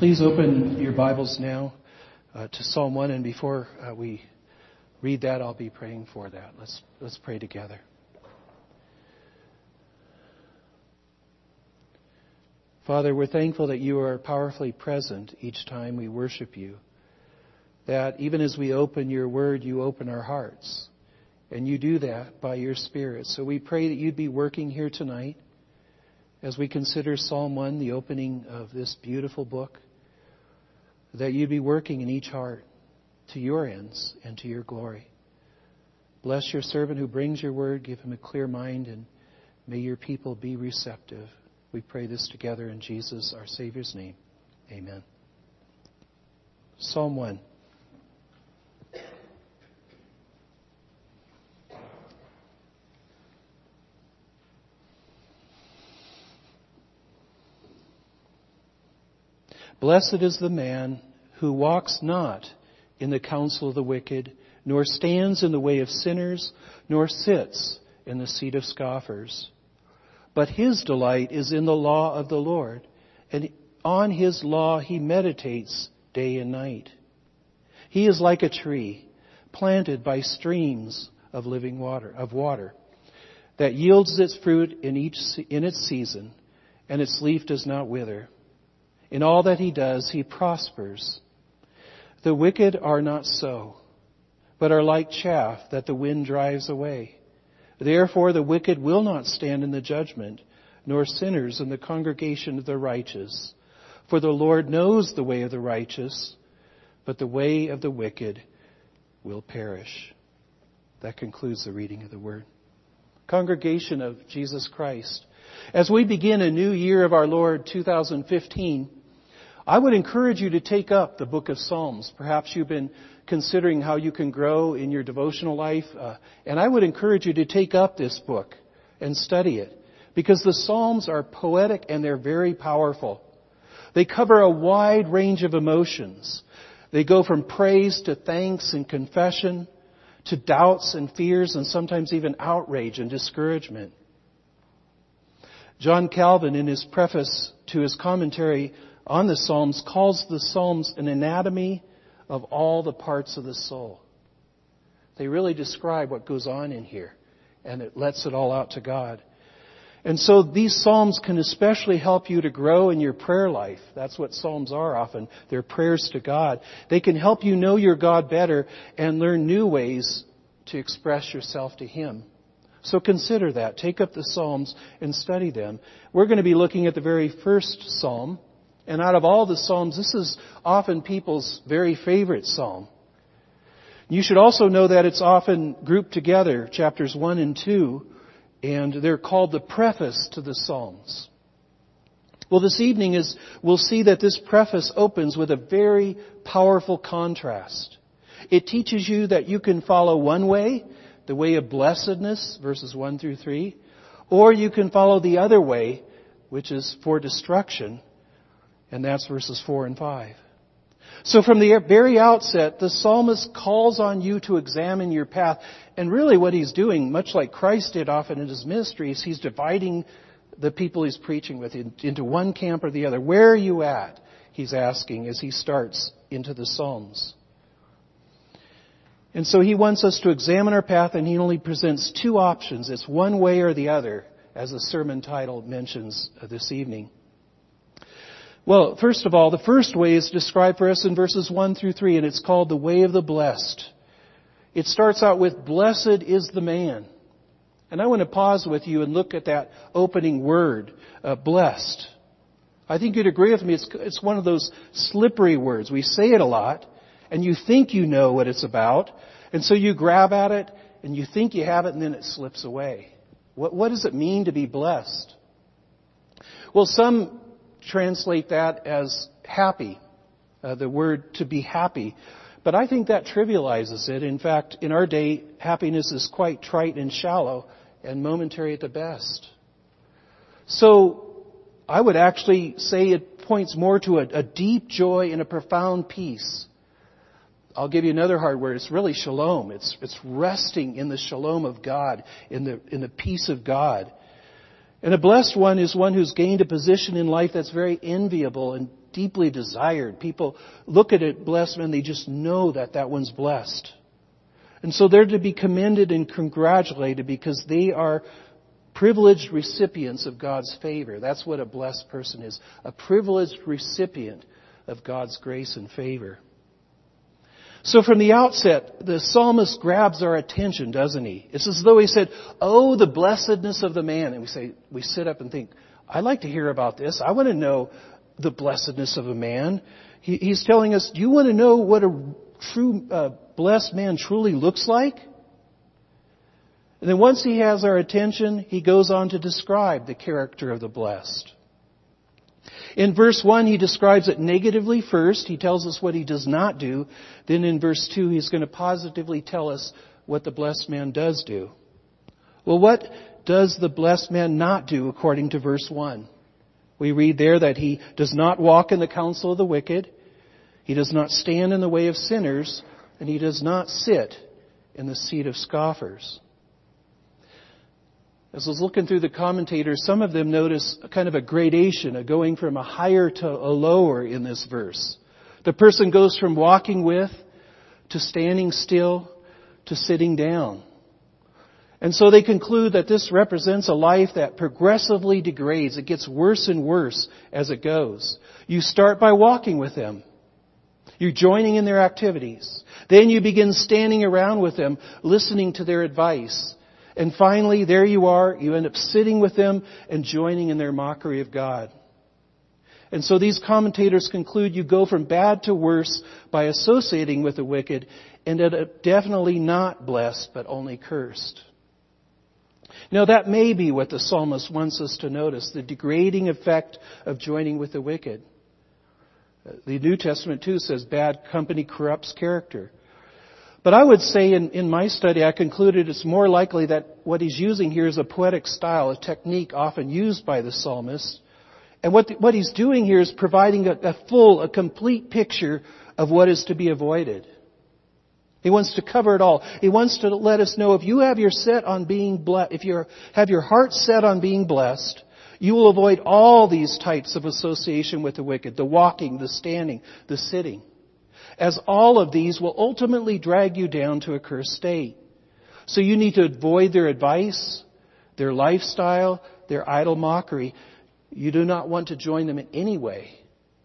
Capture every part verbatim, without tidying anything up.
Please open your Bibles now uh, to Psalm one, and before uh, we read that, I'll be praying for that. Let's let's pray together. Father, we're thankful that you are powerfully present each time we worship you. That even as we open your word, you open our hearts. And you do that by your Spirit. So we pray that you'd be working here tonight as we consider Psalm one, the opening of this beautiful book. That you'd be working in each heart to your ends and to your glory. Bless your servant who brings your word. Give him a clear mind, and may your people be receptive. We pray this together in Jesus, our Savior's name. Amen. Psalm one. Blessed is the man who walks not in the counsel of the wicked, nor stands in the way of sinners, nor sits in the seat of scoffers. But his delight is in the law of the Lord, and on his law he meditates day and night. He is like a tree planted by streams of living water, of water, that yields its fruit in each in its season, and its leaf does not wither. In all that he does, he prospers. The wicked are not so, but are like chaff that the wind drives away. Therefore the wicked will not stand in the judgment, nor sinners in the congregation of the righteous. For the Lord knows the way of the righteous, but the way of the wicked will perish. That concludes the reading of the word. Congregation of Jesus Christ, as we begin a new year of our Lord, two thousand fifteen, I would encourage you to take up the book of Psalms. Perhaps you've been considering how you can grow in your devotional life. Uh, and I would encourage you to take up this book and study it. Because the Psalms are poetic and they're very powerful. They cover a wide range of emotions. They go from praise to thanks and confession, to doubts and fears, and sometimes even outrage and discouragement. John Calvin, in his preface to his commentary on the Psalms, calls the Psalms an anatomy of all the parts of the soul. They really describe what goes on in here, and it lets it all out to God. And so these Psalms can especially help you to grow in your prayer life. That's what Psalms are often. They're prayers to God. They can help you know your God better and learn new ways to express yourself to Him. So consider that. Take up the Psalms and study them. We're going to be looking at the very first Psalm. And out of all the Psalms, this is often people's very favorite Psalm. You should also know that it's often grouped together, chapters one and two, and they're called the preface to the Psalms. Well, this evening is we'll see that this preface opens with a very powerful contrast. It teaches you that you can follow one way, the way of blessedness, verses one through three, or you can follow the other way, which is for destruction, and that's verses four and five. So from the very outset, the psalmist calls on you to examine your path. And really what he's doing, much like Christ did often in his ministry, is he's dividing the people he's preaching with into one camp or the other. Where are you at? He's asking as he starts into the Psalms. And so he wants us to examine our path, and he only presents two options. It's one way or the other, as the sermon title mentions this evening. Well, first of all, the first way is described for us in verses one through three, and it's called the way of the blessed. It starts out with, blessed is the man. And I want to pause with you and look at that opening word, uh, blessed. I think you'd agree with me, it's, it's one of those slippery words. We say it a lot, and you think you know what it's about, and so you grab at it, and you think you have it, and then it slips away. What, what does it mean to be blessed? Well, some translate that as happy, uh, the word to be happy. But I think that trivializes it. In fact, in our day, happiness is quite trite and shallow and momentary at the best. So I would actually say it points more to a, a deep joy and a profound peace. I'll give you another hard word. It's really shalom. It's, it's resting in the shalom of God, in the, in the peace of God. And a blessed one is one who's gained a position in life that's very enviable and deeply desired. People look at a blessed man, they just know that that one's blessed. And so they're to be commended and congratulated because they are privileged recipients of God's favor. That's what a blessed person is. A privileged recipient of God's grace and favor. So from the outset, the psalmist grabs our attention, doesn't he? It's as though he said, oh, the blessedness of the man. And we say, we sit up and think, I'd like to hear about this. I want to know the blessedness of a man. He, he's telling us, do you want to know what a true uh, blessed man truly looks like? And then once he has our attention, he goes on to describe the character of the blessed. In verse one, he describes it negatively first. He tells us what he does not do. Then in verse two, he's going to positively tell us what the blessed man does do. Well, what does the blessed man not do according to verse one? We read there that he does not walk in the counsel of the wicked. He does not stand in the way of sinners. And he does not sit in the seat of scoffers. As I was looking through the commentators, some of them notice a kind of a gradation, a going from a higher to a lower in this verse. The person goes from walking with to standing still to sitting down. And so they conclude that this represents a life that progressively degrades. It gets worse and worse as it goes. You start by walking with them. You're joining in their activities. Then you begin standing around with them, listening to their advice. And finally, there you are, you end up sitting with them and joining in their mockery of God. And so these commentators conclude you go from bad to worse by associating with the wicked, and end up definitely not blessed, but only cursed. Now that may be what the psalmist wants us to notice, the degrading effect of joining with the wicked. The New Testament too says bad company corrupts character. But I would say in, in my study, I concluded it's more likely that what he's using here is a poetic style, a technique often used by the psalmist. And what, the, what he's doing here is providing a, a full, a complete picture of what is to be avoided. He wants to cover it all. He wants to let us know if you have your set on being blessed, if you have your heart set on being blessed, you will avoid all these types of association with the wicked, the walking, the standing, the sitting. As all of these will ultimately drag you down to a cursed state. So you need to avoid their advice, their lifestyle, their idle mockery. You do not want to join them in any way.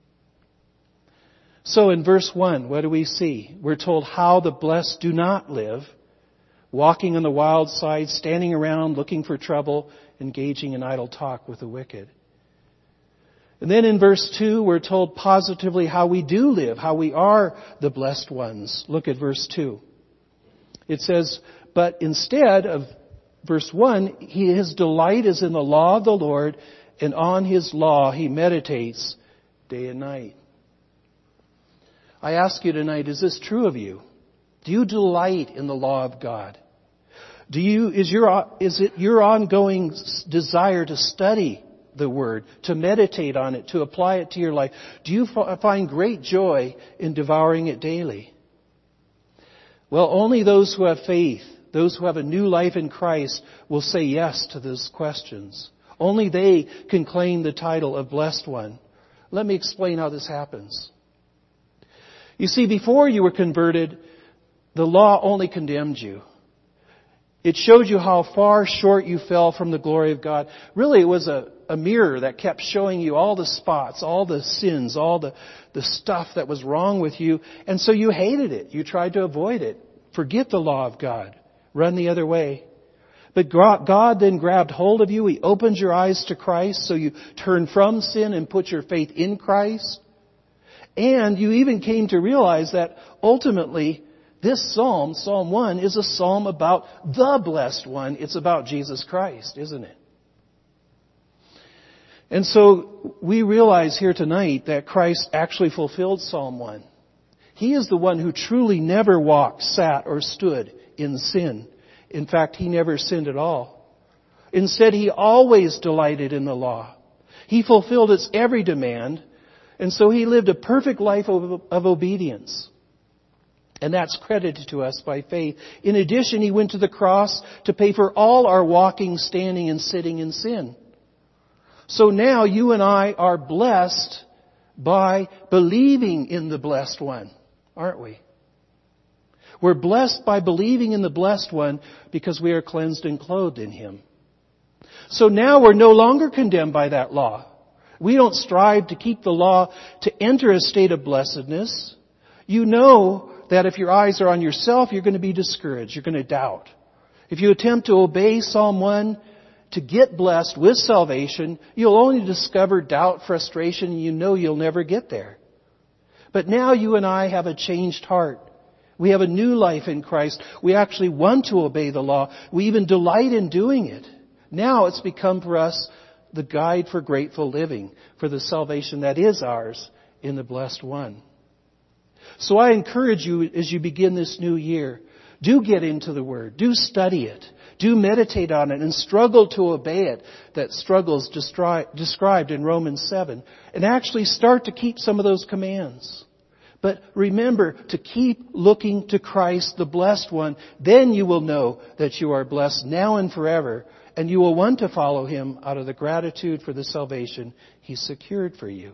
So in verse one, what do we see? We're told how the blessed do not live, walking on the wild side, standing around looking for trouble, engaging in idle talk with the wicked. And then in verse two, we're told positively how we do live, how we are the blessed ones. Look at verse two. It says, but instead of verse one, he, his delight is in the law of the Lord, and on his law he meditates day and night. I ask you tonight, is this true of you? Do you delight in the law of God? Do you, is your, is it your ongoing desire to study the Word, to meditate on it, to apply it to your life? Do you find great joy in devouring it daily? Well, only those who have faith, those who have a new life in Christ, will say yes to those questions. Only they can claim the title of blessed one. Let me explain how this happens. You see, before you were converted, the law only condemned you. It showed you how far short you fell from the glory of God. Really, it was a, a mirror that kept showing you all the spots, all the sins, all the, the stuff that was wrong with you. And so you hated it. You tried to avoid it. Forget the law of God. Run the other way. But God then grabbed hold of you. He opened your eyes to Christ. So you turned from sin and put your faith in Christ. And you even came to realize that ultimately this psalm, Psalm one, is a psalm about the blessed one. It's about Jesus Christ, isn't it? And so we realize here tonight that Christ actually fulfilled Psalm one. He is the one who truly never walked, sat, or stood in sin. In fact, he never sinned at all. Instead, he always delighted in the law. He fulfilled its every demand. And so he lived a perfect life of, of obedience. And that's credited to us by faith. In addition, he went to the cross to pay for all our walking, standing, and sitting in sin. So now you and I are blessed by believing in the Blessed One, aren't we? We're blessed by believing in the Blessed One because we are cleansed and clothed in Him. So now we're no longer condemned by that law. We don't strive to keep the law to enter a state of blessedness. You know that if your eyes are on yourself, you're going to be discouraged. You're going to doubt. If you attempt to obey Psalm one to get blessed with salvation, you'll only discover doubt, frustration, and you know you'll never get there. But now you and I have a changed heart. We have a new life in Christ. We actually want to obey the law. We even delight in doing it. Now it's become for us the guide for grateful living, for the salvation that is ours in the Blessed One. So I encourage you as you begin this new year, do get into the Word. Do study it. Do meditate on it and struggle to obey it. That struggle is destri- described in Romans seven. And actually start to keep some of those commands. But remember to keep looking to Christ, the Blessed One. Then you will know that you are blessed now and forever. And you will want to follow Him out of the gratitude for the salvation He secured for you.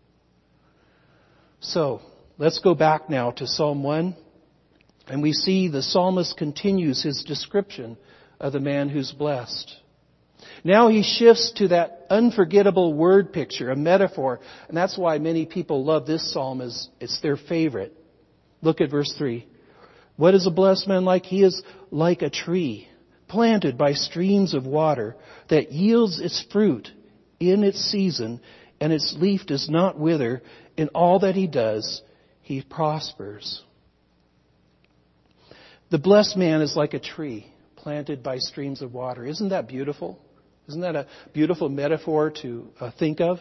So, let's go back now to Psalm one. And we see the psalmist continues his description of the man who's blessed. Now he shifts to that unforgettable word picture, a metaphor. And that's why many people love this psalm as it's their favorite. Look at verse three. What is a blessed man like? He is like a tree planted by streams of water that yields its fruit in its season, and its leaf does not wither. In all that he does, he prospers. The blessed man is like a tree planted by streams of water. Isn't that beautiful? Isn't that a beautiful metaphor to uh, think of?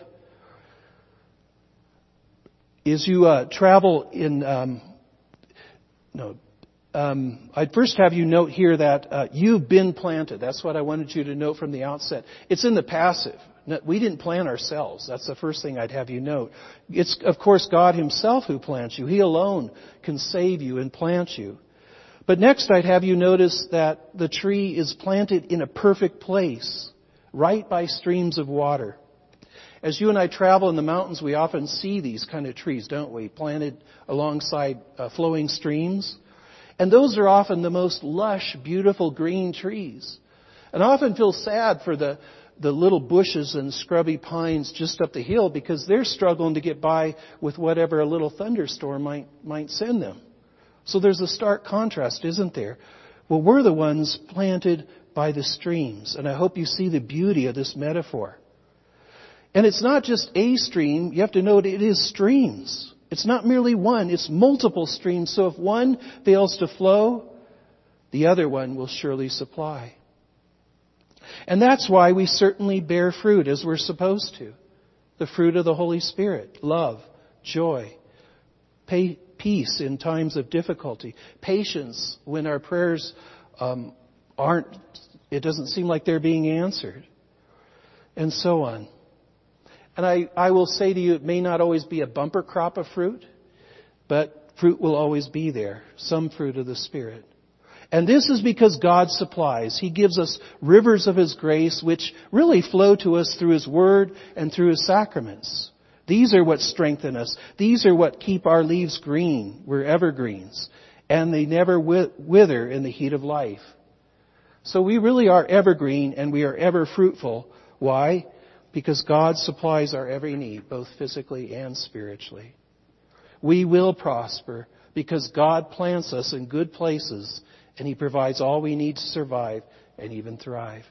As you uh, travel in, um, no, um, I'd first have you note here that uh, you've been planted. That's what I wanted you to note from the outset. It's in the passive. We didn't plant ourselves. That's the first thing I'd have you note. It's, of course, God Himself who plants you. He alone can save you and plant you. But next I'd have you notice that the tree is planted in a perfect place, right by streams of water. As you and I travel in the mountains, we often see these kind of trees, don't we? Planted alongside uh, flowing streams. And those are often the most lush, beautiful green trees. And I often feel sad for the, the little bushes and scrubby pines just up the hill because they're struggling to get by with whatever a little thunderstorm might, might send them. So there's a stark contrast, isn't there? Well, we're the ones planted by the streams. And I hope you see the beauty of this metaphor. And it's not just a stream. You have to note it is streams. It's not merely one. It's multiple streams. So if one fails to flow, the other one will surely supply. And that's why we certainly bear fruit as we're supposed to. The fruit of the Holy Spirit. Love, joy, patience. Peace in times of difficulty. Patience when our prayers um, aren't, it doesn't seem like they're being answered. And so on. And I, I will say to you, it may not always be a bumper crop of fruit, but fruit will always be there. Some fruit of the Spirit. And this is because God supplies. He gives us rivers of His grace which really flow to us through His Word and through His sacraments. These are what strengthen us. These are what keep our leaves green. We're evergreens. And they never wither in the heat of life. So we really are evergreen and we are ever fruitful. Why? Because God supplies our every need, both physically and spiritually. We will prosper because God plants us in good places and He provides all we need to survive and even thrive.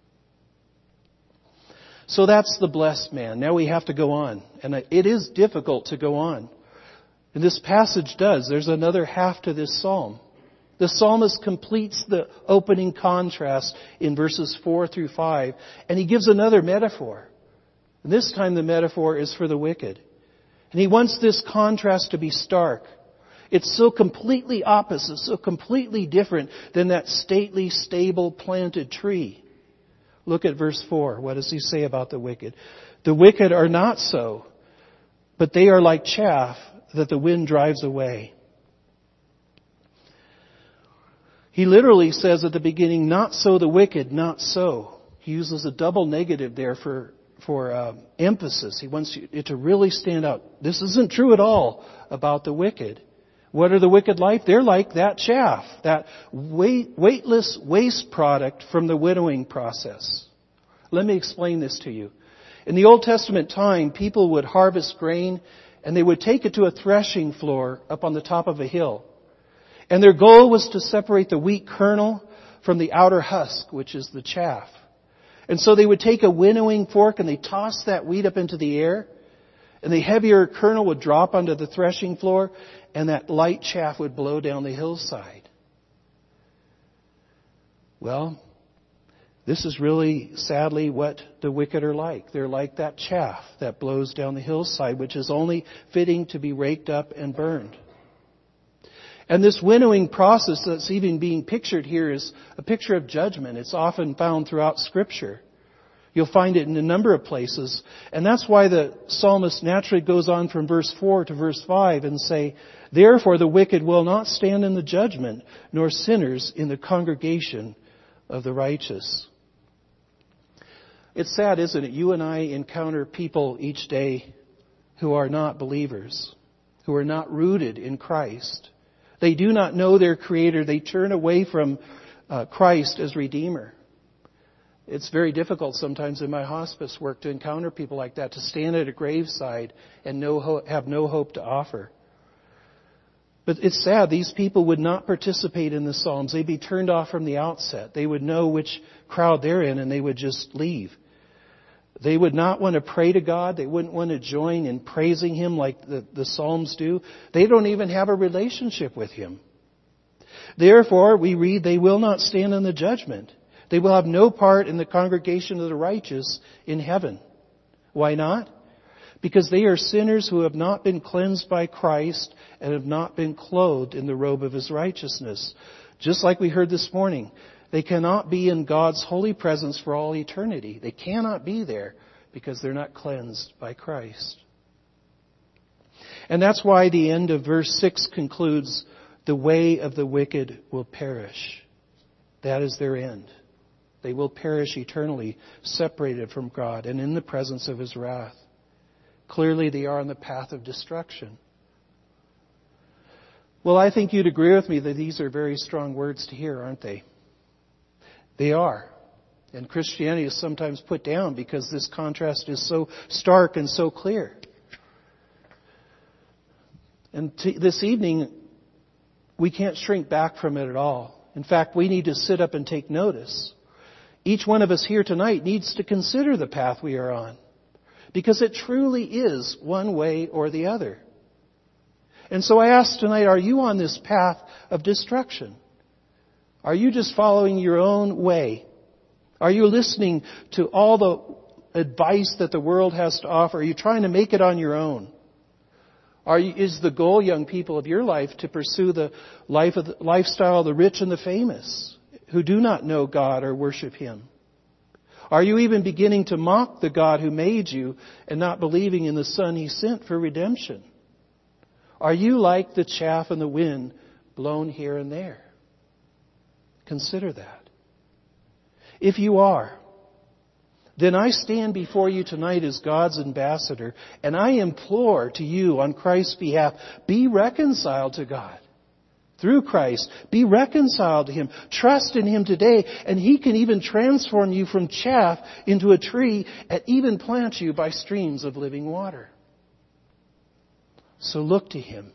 So that's the blessed man. Now we have to go on. And it is difficult to go on. And this passage does. There's another half to this psalm. The psalmist completes the opening contrast in verses four through five. And he gives another metaphor. And this time the metaphor is for the wicked. And he wants this contrast to be stark. It's so completely opposite, so completely different than that stately, stable, planted tree. Look at verse four. What does he say about the wicked? The wicked are not so, but they are like chaff that the wind drives away. He literally says at the beginning, not so the wicked, not so. He uses a double negative there for for uh, emphasis. He wants it to really stand out. This isn't true at all about the wicked. What are the wicked like? They're like that chaff, that weight, weightless waste product from the winnowing process. Let me explain this to you. In the Old Testament time, people would harvest grain and they would take it to a threshing floor up on the top of a hill. And their goal was to separate the wheat kernel from the outer husk, which is the chaff. And so they would take a winnowing fork and they toss that wheat up into the air. And the heavier kernel would drop onto the threshing floor, and that light chaff would blow down the hillside. Well, this is really, sadly, what the wicked are like. They're like that chaff that blows down the hillside, which is only fitting to be raked up and burned. And this winnowing process that's even being pictured here is a picture of judgment. It's often found throughout Scripture. You'll find it in a number of places. And that's why the psalmist naturally goes on from verse four to verse five and say, "Therefore the wicked will not stand in the judgment, nor sinners in the congregation of the righteous." It's sad, isn't it? You and I encounter people each day who are not believers, who are not rooted in Christ. They do not know their Creator. They turn away from uh, Christ as Redeemer. It's very difficult sometimes in my hospice work to encounter people like that, to stand at a graveside and no ho- have no hope to offer. But it's sad, these people would not participate in the Psalms. They'd be turned off from the outset. They would know which crowd they're in and they would just leave. They would not want to pray to God. They wouldn't want to join in praising Him like the, the Psalms do. They don't even have a relationship with Him. Therefore, we read, they will not stand in the judgment. They will have no part in the congregation of the righteous in heaven. Why not? Because they are sinners who have not been cleansed by Christ and have not been clothed in the robe of His righteousness. Just like we heard this morning, they cannot be in God's holy presence for all eternity. They cannot be there because they're not cleansed by Christ. And that's why the end of verse six concludes, "The way of the wicked will perish." That is their end. They will perish eternally, separated from God and in the presence of His wrath. Clearly, they are on the path of destruction. Well, I think you'd agree with me that these are very strong words to hear, aren't they? They are. And Christianity is sometimes put down because this contrast is so stark and so clear. And t- this evening, we can't shrink back from it at all. In fact, we need to sit up and take notice. Each one of us here tonight needs to consider the path we are on, because it truly is one way or the other. And so I ask tonight, are you on this path of destruction? Are you just following your own way? Are you listening to all the advice that the world has to offer? Are you trying to make it on your own? Are you, is the goal, young people, of your life to pursue the life of the, lifestyle of the rich and the famous who do not know God or worship Him? Are you even beginning to mock the God who made you and not believing in the Son He sent for redemption? Are you like the chaff in the wind, blown here and there? Consider that. If you are, then I stand before you tonight as God's ambassador, and I implore to you on Christ's behalf, be reconciled to God. Through Christ, be reconciled to Him. Trust in Him today, and He can even transform you from chaff into a tree and even plant you by streams of living water. So look to Him.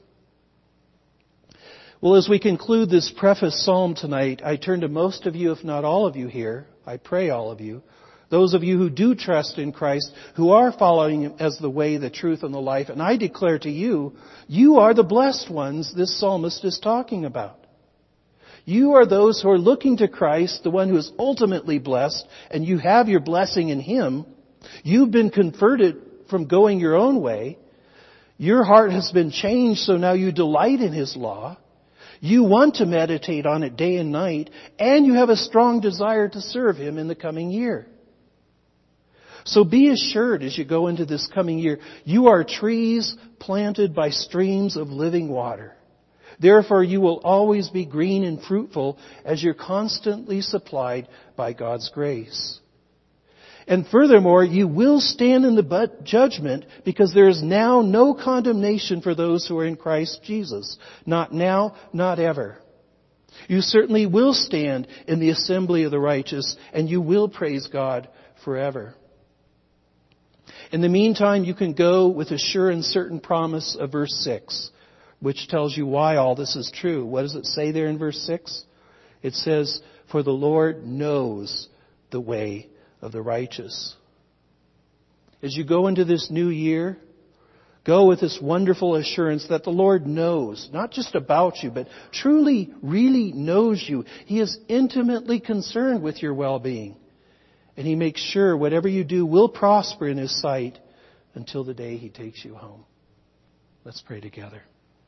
Well, as we conclude this preface psalm tonight, I turn to most of you, if not all of you here, I pray all of you, those of you who do trust in Christ, who are following Him as the way, the truth, and the life. And I declare to you, you are the blessed ones this psalmist is talking about. You are those who are looking to Christ, the one who is ultimately blessed, and you have your blessing in Him. You've been converted from going your own way. Your heart has been changed, so now you delight in His law. You want to meditate on it day and night, and you have a strong desire to serve Him in the coming year. So be assured as you go into this coming year, you are trees planted by streams of living water. Therefore, you will always be green and fruitful as you're constantly supplied by God's grace. And furthermore, you will stand in the judgment because there is now no condemnation for those who are in Christ Jesus. Not now, not ever. You certainly will stand in the assembly of the righteous, and you will praise God forever. In the meantime, you can go with a sure and certain promise of verse six, which tells you why all this is true. What does it say there in verse six? It says, "For the Lord knows the way of the righteous." As you go into this new year, go with this wonderful assurance that the Lord knows, not just about you, but truly, really knows you. He is intimately concerned with your well-being. And He makes sure whatever you do will prosper in His sight until the day He takes you home. Let's pray together.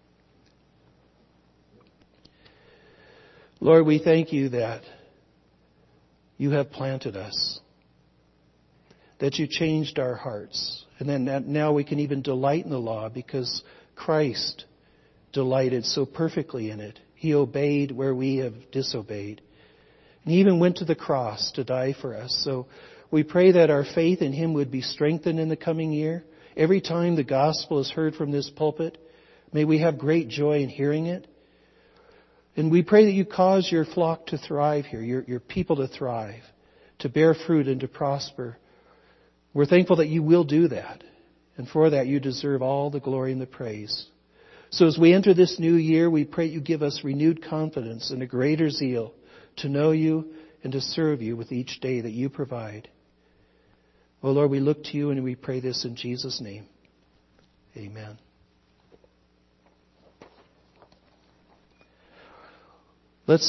Lord, we thank You that You have planted us, that You changed our hearts, and then that now we can even delight in the law because Christ delighted so perfectly in it. He obeyed where we have disobeyed. And He even went to the cross to die for us. So we pray that our faith in Him would be strengthened in the coming year. Every time the gospel is heard from this pulpit, may we have great joy in hearing it. And we pray that You cause Your flock to thrive here, your, your people to thrive, to bear fruit and to prosper. We're thankful that You will do that. And for that, You deserve all the glory and the praise. So as we enter this new year, we pray You give us renewed confidence and a greater zeal to know You and to serve You with each day that You provide. Oh Lord, we look to You and we pray this in Jesus' name. Amen.